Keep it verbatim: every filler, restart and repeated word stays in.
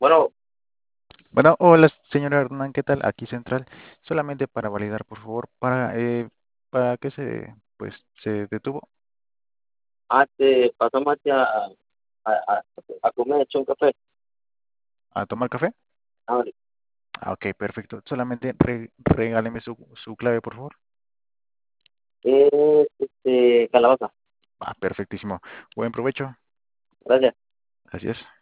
Bueno, Bueno, hola, señora Hernán, ¿qué tal? Aquí Central. Solamente para validar, por favor, para, eh, para que se, pues, se detuvo antes pasamos a, a, a, a comer, echar un café. a tomar café. Ah, vale. Ah, ok, perfecto. Solamente re- regáleme su, su clave, por favor. Es este, calabaza. Ah, perfectísimo. Buen provecho. Gracias. Gracias.